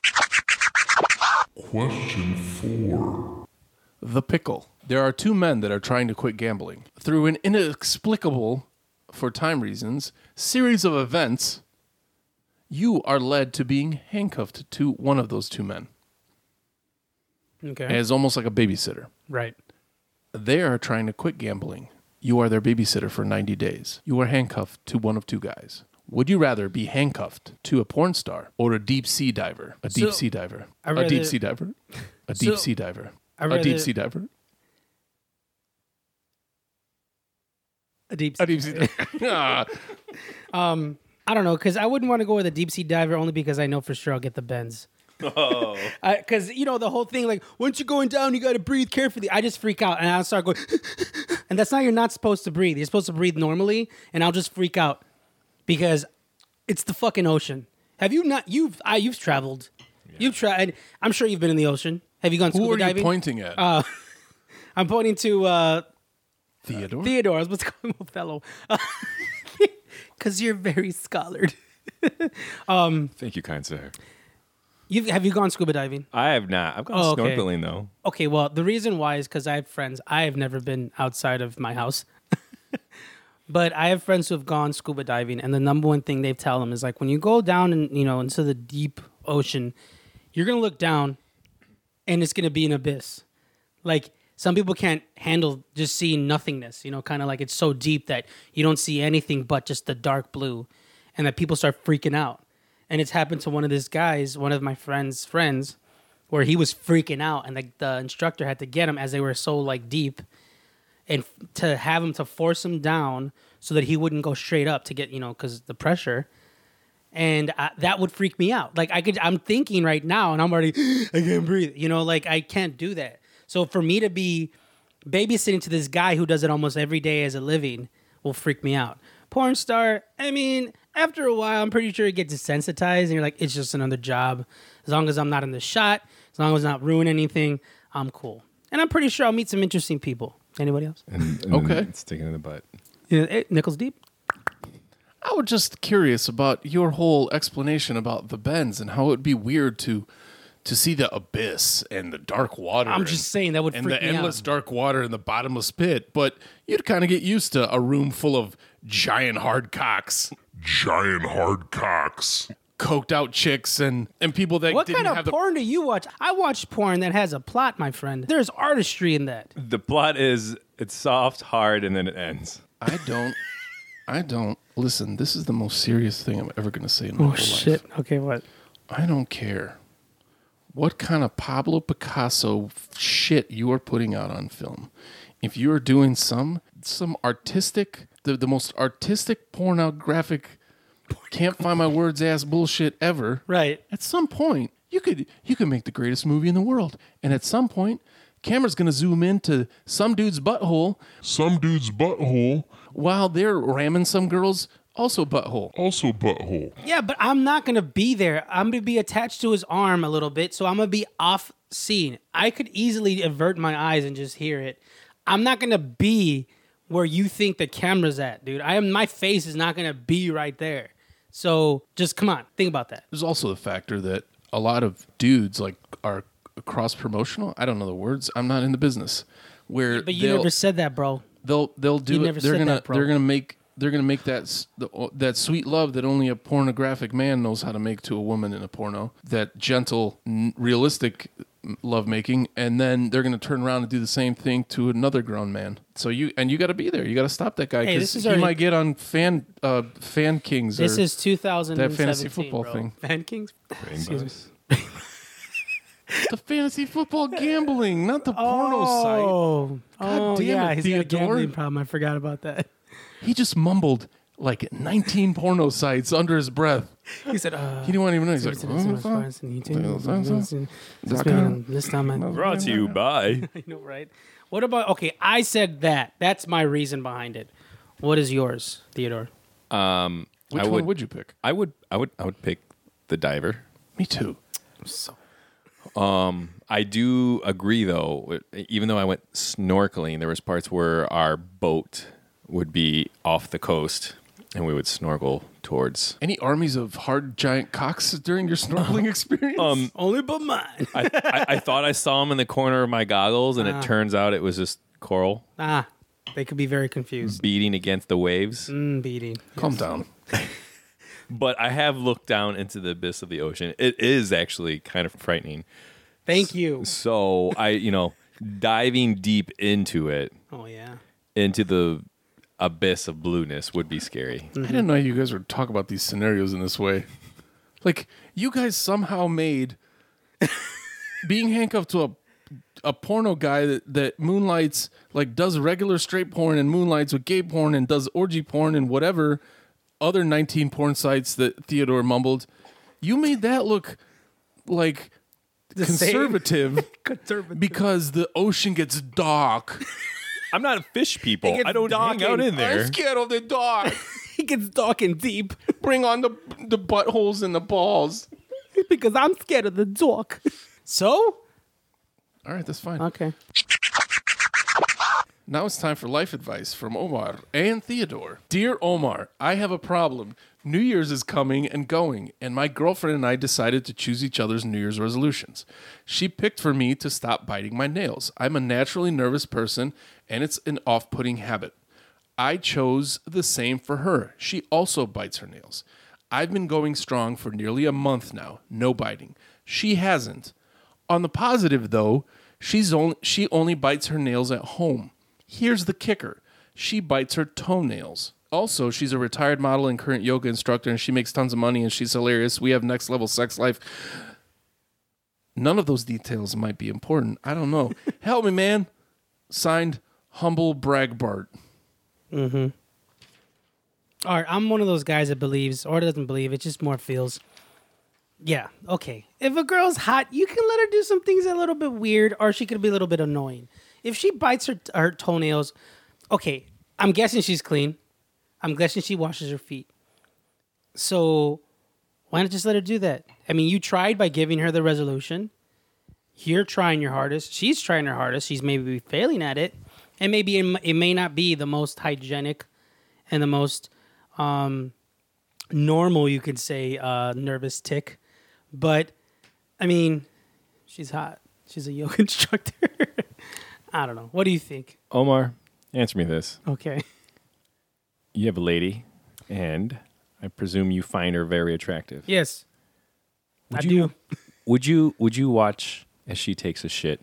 Question four. The pickle. There are two men that are trying to quit gambling. Through an inexplicable, for time reasons, series of events, you are led to being handcuffed to one of those two men Okay. as almost like a babysitter. Right. They are trying to quit gambling. You are their babysitter for ninety days. You are handcuffed to one of two guys. Would you rather be handcuffed to a porn star or a deep sea diver? A deep So, sea diver. I A rather- deep sea diver. A deep So, sea diver. I A deep rather- sea diver. A deep A deep sea diver. Ah. Um, I don't know, because I wouldn't want to go with a deep sea diver only because I know for sure I'll get the bends. Oh. Because, you know, the whole thing, like, once you're going down, you got to breathe carefully. I just freak out and I'll start going, and that's not, you're not supposed to breathe. You're supposed to breathe normally, and I'll just freak out because it's the fucking ocean. Have you not, you've, I, you've traveled. You've tried, I'm sure you've been in the ocean. Have you gone Who scuba are you diving? pointing at? Uh, I'm pointing to uh, Theodore? Theodore. I was supposed to call him Othello. Because you're very scholared. Thank you, kind sir. You've, have you gone scuba diving? I have not. I've gone Oh, okay. snorkeling though. Okay, well, the reason why is because I have friends. I have never been outside of my house. But I have friends who have gone scuba diving, and the number one thing they tell them is like, when you go down and you know into the deep ocean, you're gonna look down, and it's gonna be an abyss. Like some people can't handle just seeing nothingness. You know, kind of like it's so deep that you don't see anything but just the dark blue, and that people start freaking out. And it's happened to one of these guys, one of my friends' friends, where he was freaking out, and like the instructor had to get him as they were so like deep. and f- to have him to force him down so that he wouldn't go straight up to get, you know, because the pressure. And I, that would freak me out. Like I could, I'm thinking right now, and I'm already, I can't breathe. You know, like I can't do that. So for me to be babysitting to this guy who does it almost every day as a living will freak me out. Porn star, I mean, after a while, I'm pretty sure it gets desensitized, and you're like, it's just another job. As long as I'm not in the shot, as long as I'm not ruin anything, I'm cool. And I'm pretty sure I'll meet some interesting people. Anybody else? And, and Okay. then sticking in the butt. Yeah, hey, Nichols Deep. I was just curious about your whole explanation about the bends and how it would be weird to to see the abyss and the dark water. I'm and, just saying that would and freak the me endless out. dark water in the bottomless pit. But you'd kind of get used to a room full of giant hard cocks, Giant hard cocks. coked out chicks, and and people that What didn't kind of have the. porn do you watch? I watch porn that has a plot, my friend. There's artistry in that. The plot is it's soft, hard, and then it ends. I don't. I don't listen. This is the most serious thing I'm ever going to say in my Oh whole shit. life. Okay, what? I don't care what kind of Pablo Picasso shit you are putting out on film. If you are doing some some artistic, the, the most artistic pornographic, can't find my words ass bullshit ever. Right. At some point, you could you could make the greatest movie in the world, and at some point, camera's gonna zoom into some dude's butthole Some dude's butthole. while they're ramming some girl's also butthole. Also butthole. Yeah, but I'm not gonna be there. I'm gonna be attached to his arm a little bit, so I'm gonna be off scene. I could easily avert my eyes and just hear it. I'm not gonna be where you think the camera's at, dude. I am. My face is not gonna be right there. So just come on, think about that. There's also the factor that a lot of dudes like are cross promotional. I don't know the words. I'm not in the business. Where But you they'll, never said that, bro. they'll they'll do You it. never They're said gonna that, bro. they're gonna make they're gonna make that s- the, that sweet love that only a pornographic man knows how to make to a woman in a porno. That gentle, n- realistic love making, and then they're gonna turn around and do the same thing to another grown man. So you and you got to be there. You got to stop that guy Hey, because this is he already- might get on fan uh, fan kings. This or, is two thousand seventeen, that fantasy football bro. thing. Fan Kings. Rainbows. the fantasy football gambling, not the porno site. Oh, oh damn yeah, it, he's got a Theodore. gambling problem. I forgot about that. He just mumbled like nineteen porno sites under his breath. He said, uh, He didn't want to even know. He's like, this time I Brought to you by. I know, right? What about, okay, I said that. That's my reason behind it. What is yours, Theodore? Which I one would- would you pick? I would, I would, I would pick the diver. Me too. I do agree, though. Even though I went snorkeling, there was parts where our boat would be off the coast, and we would snorkel towards. Any armies of hard giant cocks during your snorkeling experience? Um, Only but mine. I, I, I thought I saw them in the corner of my goggles, and it turns out it was just coral Ah, they could be very confused. beating against the waves. Mm, beating. Calm down. But I have looked down into the abyss of the ocean. It is actually kind of frightening. Thank you. So I, you know, diving deep into it, Oh, yeah. into the abyss of blueness would be scary. I didn't know you guys would talk about these scenarios in this way. Like, you guys somehow made being handcuffed to a a porno guy that, that moonlights, like does regular straight porn and moonlights with gay porn and does orgy porn and whatever other nineteen porn sites that Theodore mumbled. You made that look like The same. conservative Conservative. because the ocean gets dark. I'm not a fish people. gets I don't hang docking. out in there. I'm scared of the dark. He gets dark and deep Bring on the the buttholes and the balls. because I'm scared of the dark. So? All right, that's fine. Okay. Now it's time for life advice from Omar and Theodore. Dear Omar, I have a problem. New Year's is coming and going, and my girlfriend and I decided to choose each other's New Year's resolutions. She picked for me to stop biting my nails. I'm a naturally nervous person, and it's an off-putting habit. I chose the same for her. She also bites her nails. I've been going strong for nearly a month now, no biting. She hasn't. On the positive, though, she's only, she only bites her nails at home. Here's the kicker. She bites her toenails. Also, she's a retired model and current yoga instructor, and she makes tons of money, and she's hilarious. We have next level sex life. None of those details might be important. I don't know. Help me, man. Signed, Humble brag Bart. All right, I'm one of those guys that believes or doesn't believe. It just more feels. Yeah, okay. If a girl's hot, you can let her do some things a little bit weird, or she could be a little bit annoying. If she bites her her toenails, okay, I'm guessing she's clean. I'm guessing she washes her feet. So why not just let her do that? I mean, you tried by giving her the resolution. You're trying your hardest. She's trying her hardest. She's maybe failing at it. And maybe it, m- it may not be the most hygienic and the most um, normal, you could say, uh, nervous tick. But, I mean, she's hot. She's a yoga instructor. I don't know. What do you think? Omar, answer me this. Okay. You have a lady, and I presume you find her very attractive. Yes. Would I you, do. Would you Would you watch as she takes a shit?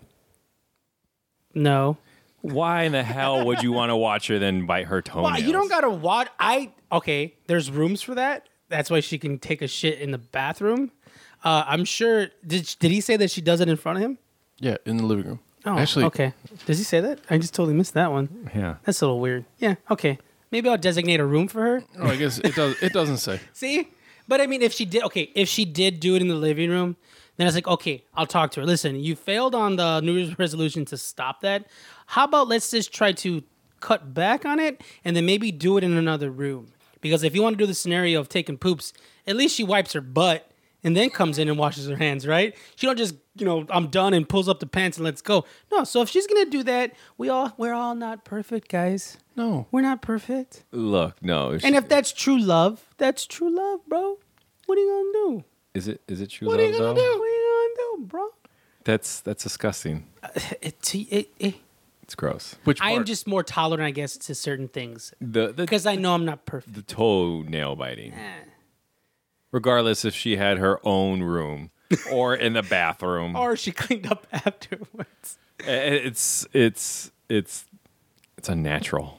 No. Why in the hell would you want to watch her then bite her toenails? Well, you don't gotta watch. I okay. There's rooms for that. That's why she can take a shit in the bathroom. Uh, I'm sure. Did Did he say that she does it in front of him? Yeah, in the living room. Oh, Actually, okay. Does he say that? I just totally missed that one. Yeah. That's a little weird. Yeah. Okay. Maybe I'll designate a room for her. oh, I guess it does. It doesn't say. See, but I mean, if she did, okay, if she did do it in the living room, then it's like, okay, I'll talk to her. Listen, you failed on the New Year's resolution to stop that. How about let's just try to cut back on it and then maybe do it in another room? Because if you want to do the scenario of taking poops, at least she wipes her butt and then comes in and washes her hands, right? She don't just, you know, I'm done and pulls up the pants and let's go. No, so if she's gonna do that, we all we're all not perfect, guys. No. We're not perfect. Look, no. And if that's true love, that's true love, bro. What are you gonna do? is it is it true What love are you gonna though? do? What are you gonna do, bro? That's that's disgusting. It, it, it, It's gross. Which I am part? just more tolerant, I guess, to certain things The the because I know I'm not perfect. the toenail biting. Eh. Regardless if she had her own room or in the bathroom. Or she cleaned up afterwards. It's it's it's it's unnatural.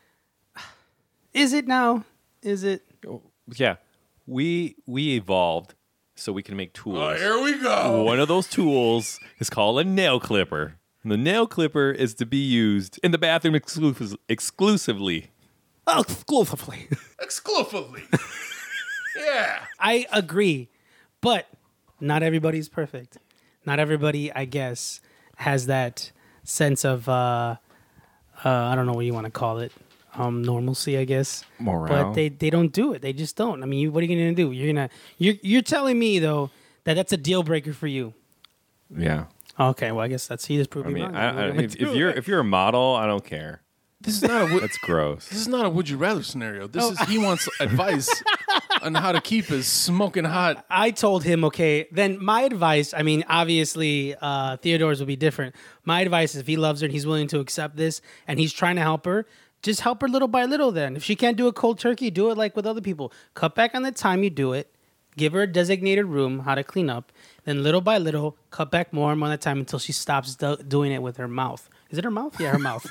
Is it now? Is it? Yeah. We we evolved so we can make tools. Oh, here we go. One of those tools is called a nail clipper. And the nail clipper is to be used in the bathroom exclu- exclusively. Oh, exclusively. Exclusively. Yeah. I agree, but not everybody's perfect. Not everybody, I guess, has that sense of uh, uh, I don't know what you want to call it, um, normalcy, I guess. Morale. But they, they don't do it. They just don't. I mean, you, what are you gonna do? You're gonna you're you're telling me though that that's a deal breaker for you. Yeah. Okay, well, I guess that's he just proved I me mean, wrong. I, I, We're gonna if, do if you're it. if you're a model, I don't care. This is not a. Would, That's gross. this is not a would you rather scenario. This Oh. is he wants advice on how to keep his smoking hot. I told him, okay, then my advice, I mean, obviously uh, Theodore's will be different. My advice is if he loves her and he's willing to accept this and he's trying to help her, just help her little by little then. If she can't do a cold turkey, do it like with other people. Cut back on the time you do it. Give her a designated room, how to clean up. Then little by little, cut back more and more of the time until she stops do- doing it with her mouth. Is it her mouth? Yeah, her mouth.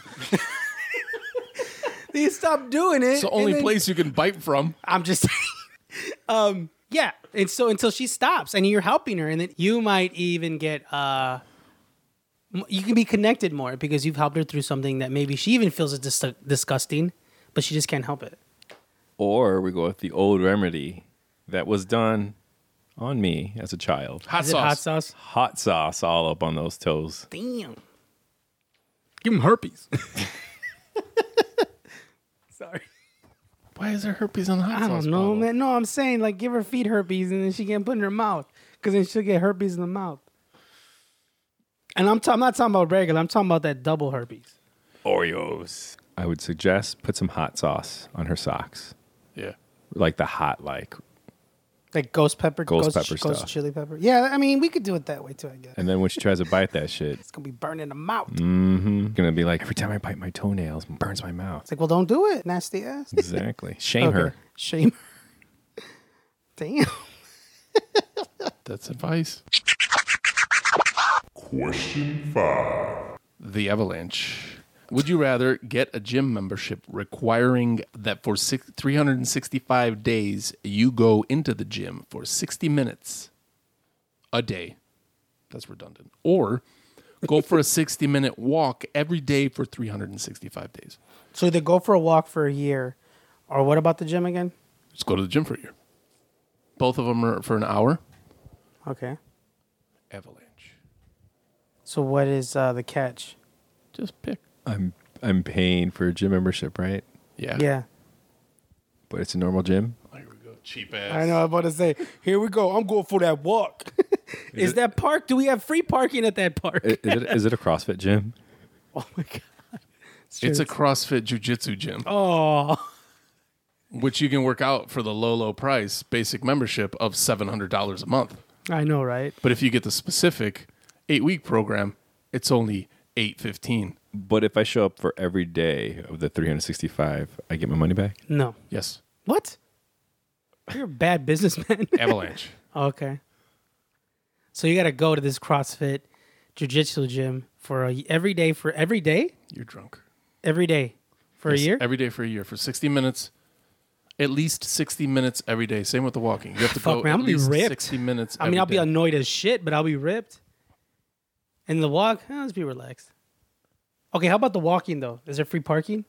You stop doing it. It's the and only then- place you can bite from. I'm just saying. um, yeah. And so until she stops and you're helping her, and then you might even get, uh, m- you can be connected more because you've helped her through something that maybe she even feels is dis- disgusting, but she just can't help it. Or we go with the old remedy that was done on me as a child. Hot Is it sauce. hot sauce? Hot sauce all up on those toes. Damn. Give him herpes. Sorry. Why is there herpes on the hot I sauce? don't know, bottle? man. No, I'm saying like give her feet herpes and then she can't put it in her mouth because then she'll get herpes in the mouth. And I'm, t- I'm not talking about regular. I'm talking about that double herpes. Oreos. I would suggest put some hot sauce on her socks. Yeah. Like the hot, like. Like ghost pepper, Ghost pepper ghost stuff. chili pepper. Yeah, I mean we could do it that way too. I guess And then when she tries to bite that shit, it's gonna be burning the mouth. mm-hmm, gonna be like, every time I bite my toenails, it burns my mouth. It's like, well, don't do it, nasty ass. Exactly. Shame Okay. her. Shame her. Damn. That's advice. Question five. The Avalanche. Would you rather get a gym membership requiring that for six, three hundred sixty-five days you go into the gym for sixty minutes a day? That's redundant. Or Go for a sixty minute walk every day for three hundred sixty-five days. So either go for a walk for a year, or what about the gym again? Just go to the gym for a year. Both of them are for an hour. Okay. Avalanche. So what is uh, the catch? Just pick. I'm I'm paying for a gym membership, right? Yeah. Yeah. But it's a normal gym. Here we go. Cheap ass. I know. I'm about to say, here we go. I'm going for that walk. is it- that park? Do we have free parking at that park? I- Is it, is it a CrossFit gym? oh my god. It's a CrossFit Jiu-Jitsu gym, Oh. which you can work out for the low, low price basic membership of seven hundred dollars a month. I know, right? But if you get the specific eight-week program, it's only eight hundred fifteen dollars. But if I show up for every day of the three hundred sixty-five, I get my money back? No. Yes. What? You're a bad businessman. Avalanche. Okay. So you got to go to this CrossFit Jiu-Jitsu gym for a, every day for every day? You're drunk. Every day for Yes, a year? Every day for a year for sixty minutes. At least sixty minutes every day. Same with the walking. You have to Fuck, go man, I'm at gonna be least ripped. sixty minutes. I mean, every I'll be day. annoyed as shit, but I'll be ripped. And the walk, eh, let's be relaxed. Okay, how about the walking though? Is there free parking?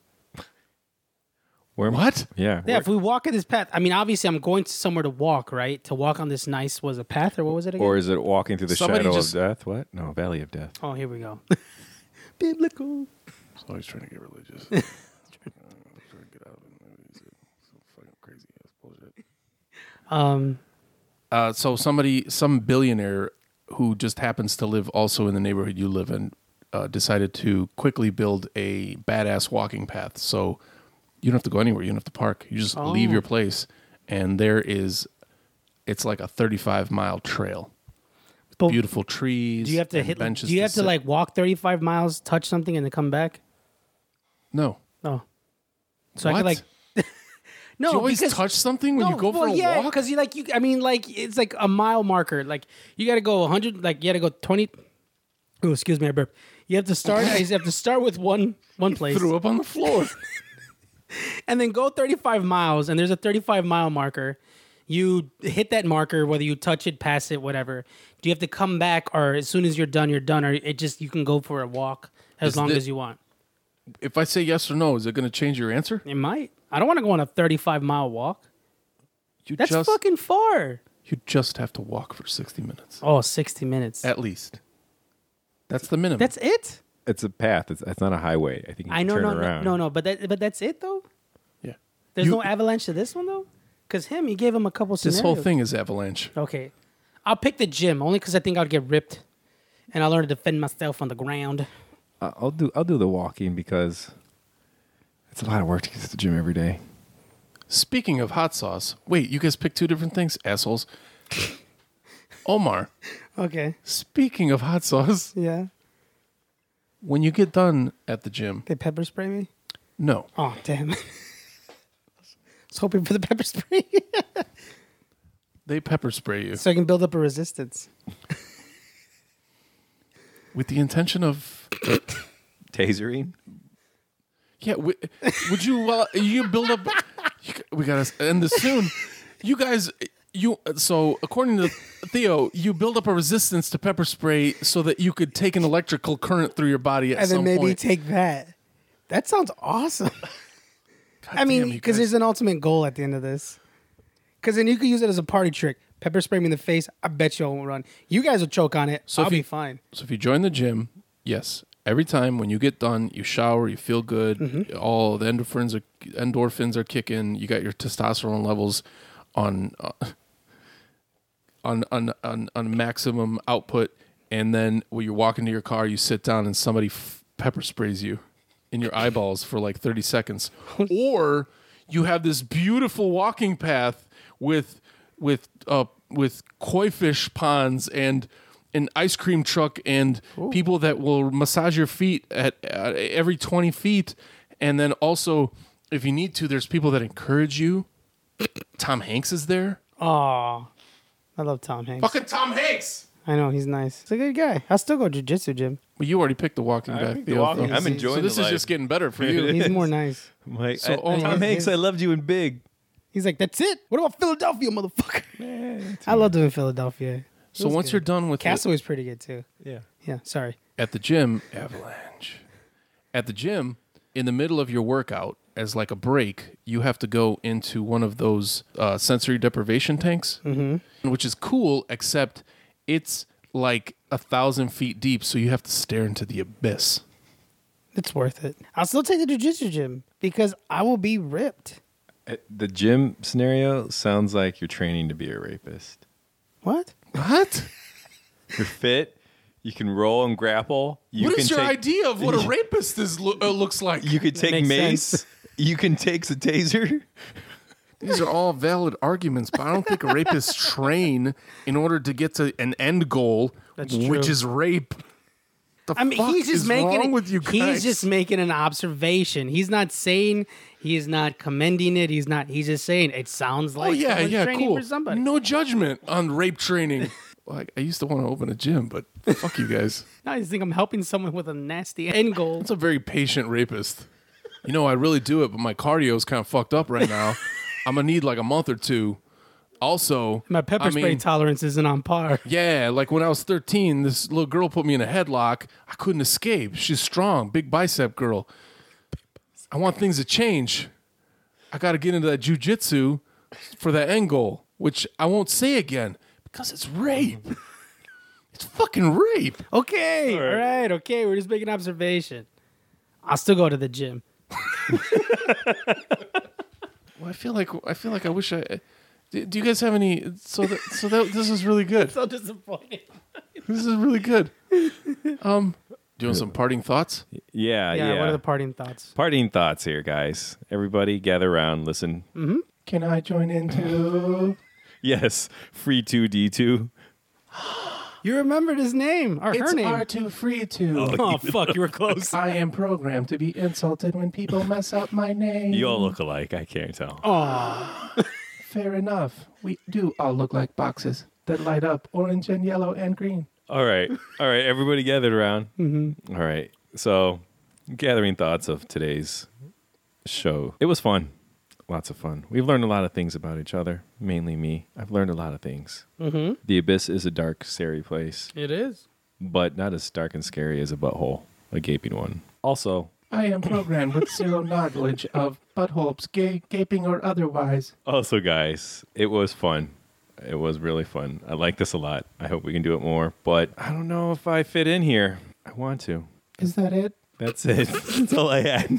Where am- What? Yeah. Yeah, if we walk in this path, I mean, obviously, I'm going to somewhere to walk, right? To walk on this nice was a path, or what was it again? Or is it walking through the Somebody shadow just- of death? What? No, Valley of Death. oh, here we go. Biblical. He's always trying to get religious. trying to get out of it. So fucking crazy ass bullshit. Um, Uh, so somebody, some billionaire who just happens to live also in the neighborhood you live in, uh, decided to quickly build a badass walking path. So you don't have to go anywhere. You don't have to park. You just leave Oh. your place, and there is, it's like a thirty-five mile trail. but Beautiful trees. do you have to and hit? benches Do you have to sit- like walk thirty-five miles, touch something, and then come back? No. Oh, so I What? could like. No, Do you always because touch something when no, you go well, for a yeah, walk? because you like you. I mean, like it's like a mile marker. Like you got to go one hundred. Like you got to go twenty. Oh, excuse me, I burped. You have to start. You have to start with one one place, Threw up on the floor. and then go thirty-five miles. And there's a thirty-five mile marker. You hit that marker, whether you touch it, pass it, whatever. Do you have to come back, or as soon as you're done, you're done, or it just you can go for a walk as Is long the- as you want? If I say yes or no, is it going to change your answer? It might. I don't want to go on a thirty-five mile walk. You That's just fucking far. you just have to walk for sixty minutes Oh, sixty minutes. at least. That's the minimum. That's it. It's a path. It's, it's not a highway. I think you I can know, turn no, no, around. no, no, but that, but that's it though. yeah. There's You- no avalanche to this one though, because him, he gave him a couple. This Scenarios. whole thing is avalanche. Okay, I'll pick the gym only because I think I'd get ripped, and I'll learn to defend myself on the ground. Uh, I'll do I'll do the walking because it's a lot of work to get to the gym every day. Speaking of hot sauce, wait, you guys picked two different things, assholes. Omar, Okay. speaking of hot sauce, Yeah. when you get done at the gym, They pepper spray me. no, Oh damn it! I was hoping for the pepper spray they pepper spray you so I can build up a resistance. with the intention of, Tasering? yeah, w- would you, well, you build up, you, we got to end this soon. You guys, you, so according to Theo, you build up a resistance to pepper spray so that you could take an electrical current through your body at And some then maybe point. take that. That sounds awesome. I damn, mean, you because guys- there's an ultimate goal at the end of this. Because then you could use it as a party trick. Pepper spray me in the face. I bet you I won't run. You guys will choke on it. So I'll if be you- fine. So if you join the gym, yes, every time when you get done, you shower, you feel good, Mm-hmm. all the endorphins are endorphins are kicking. You got your testosterone levels on uh, on, on on on maximum output, and then when you're walking to your car, you sit down and somebody f- pepper sprays you in your eyeballs for like thirty seconds, or you have this beautiful walking path with with uh with koi fish ponds and an ice cream truck and people that will massage your feet at, at every twenty feet, and then also if you need to, there's people that encourage you. Tom Hanks is there. Aw. I love Tom Hanks. Fucking Tom Hanks. I know, he's nice. He's a good guy. I'll still go jiu-jitsu gym. Well, you already picked the walking back. picked the Theo, walking. though. I'm enjoying So this the is life. just getting better for you. He's more nice. I'm like, So, I- oh, Tom my- Hanks, I loved you in Big. He's like, that's it? What about Philadelphia, motherfucker? I loved him in Philadelphia. So was once good. you're done with it, Castaway's pretty good too. Yeah. Yeah, sorry. at the gym, Avalanche. At the gym, in the middle of your workout, as like a break, you have to go into one of those uh, sensory deprivation tanks, mm-hmm. which is cool, except it's like a thousand feet deep, so you have to stare into the abyss. It's worth it. I'll still take the jiu-jitsu gym because I will be ripped. Uh, The gym scenario sounds like you're training to be a rapist. What? What? You're fit. You can roll and grapple. You What can is your take, idea of what a rapist is lo- uh, looks like? You could take makes mace. sense. You can take a taser. These are all valid arguments, but I don't think rapists train in order to get to an end goal, That's which true. is rape. The I mean, fuck he's just is making wrong it, with you guys? He's just making an observation. He's not saying, he's not commending it. He's not. He's just saying it sounds like oh yeah, someone's yeah, training cool. for somebody. No judgment on rape training. Well, I, I used to want to open a gym, but fuck you guys. I just think I'm helping someone with a nasty end goal. It's a very patient rapist. You know, I really do it, but my cardio is kind of fucked up right now. I'm gonna need like a month or two. Also, My pepper I spray mean, tolerance isn't on par. yeah, like when I was thirteen, this little girl put me in a headlock. I couldn't escape. She's strong, big bicep girl. I want things to change. I got to get into that jujitsu for that end goal, which I won't say again because it's rape. It's fucking rape. Okay, all right. okay. We're just making an observation. I'll still go to the gym. Well, I feel like I feel like I wish I. Do do you guys have any? So that so that this is really good. So disappointed. This is really good. Um, doing some parting thoughts. Yeah, Yeah, yeah. what are the parting thoughts? Parting thoughts here, guys. Everybody gather around, listen. Can I join in too? Yes, free two D two. You remembered his name or her It's name. R two free two. Oh, fuck, you were close. I am programmed to be insulted when people mess up my name. You all look alike. I can't tell. Fair enough. We do all look like boxes that light up orange and yellow and green. All right, all right. Everybody gathered around. Mm-hmm. All right. So, gathering thoughts of today's show. It was fun. Lots of fun. We've learned a lot of things about each other. Mainly me. I've learned a lot of things. Mm-hmm. The Abyss is a dark, scary place, It is. but not as dark and scary as a butthole, a gaping one. Also, I am programmed with zero knowledge of buttholes, gay, gaping or otherwise. also, guys, it was fun. It was really fun. I like this a lot. I hope we can do it more, but I don't know if I fit in here. I want to. Is that it? That's it. That's all I had.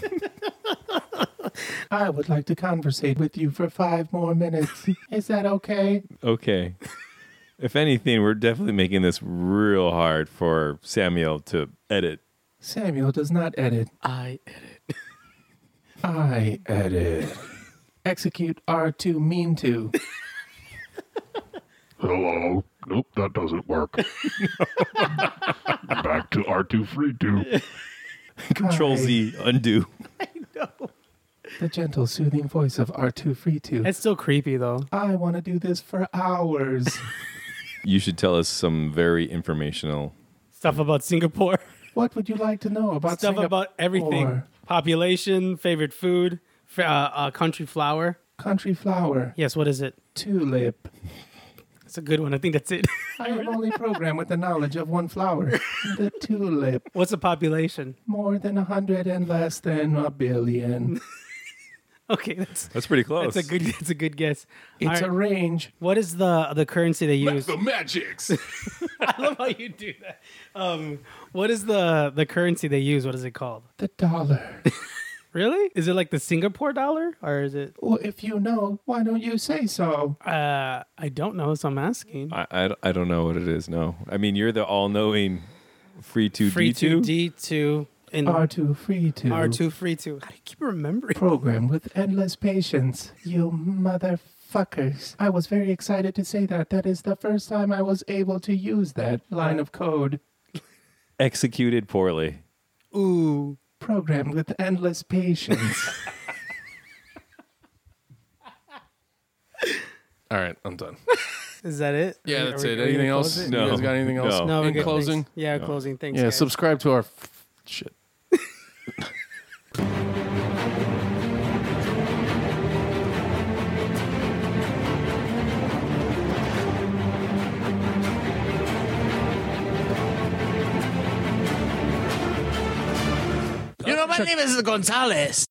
I would like to conversate with you for five more minutes. Is that okay? Okay. If anything, we're definitely making this real hard for Samuel to edit. Samuel does not edit. I edit. I edit. Execute R two mean to. Hello. Nope, that doesn't work. Back to R two free two. Control Z, undo. The gentle, soothing voice of R two free two. It's still creepy though. I want to do this for hours. You should tell us some very informational. Stuff about Singapore. What would you like to know about Stuff Singapore? about everything. Population, favorite food, f- uh, uh, country flower. Country flower, Yes, what is it? tulip. It's a good one. I think that's it. I am only programmed with the knowledge of one flower, the tulip. What's the population? More than a hundred and less than a billion. Okay, that's That's pretty close. that's a good that's a good guess. It's All a right. range. What is the the currency they use? The magics. I love how you do that. Um, what is the the currency they use? What is it called? The dollar. Really? Is it like the Singapore dollar or is it? Well, if you know, why don't you say so? Uh, I don't know, so I'm asking. I, I, I don't know what it is, no. I mean, you're the all-knowing free two Free D two? two D two in R two free two. R two free two. How do you keep remembering? Program with endless patience. You motherfuckers. I was very excited to say that. That is the first time I was able to use that line of code. Executed poorly. Ooh. Programmed with endless patience. All right, I'm done. Is that it? Yeah, Are we- that's are we- it. are we Anything gonna else? close it? No. You guys got anything else? No. No, we're In good. closing? Thanks. Yeah, closing. Thanks. Yeah, guys. subscribe to our f- shit. My name is Gonzalez.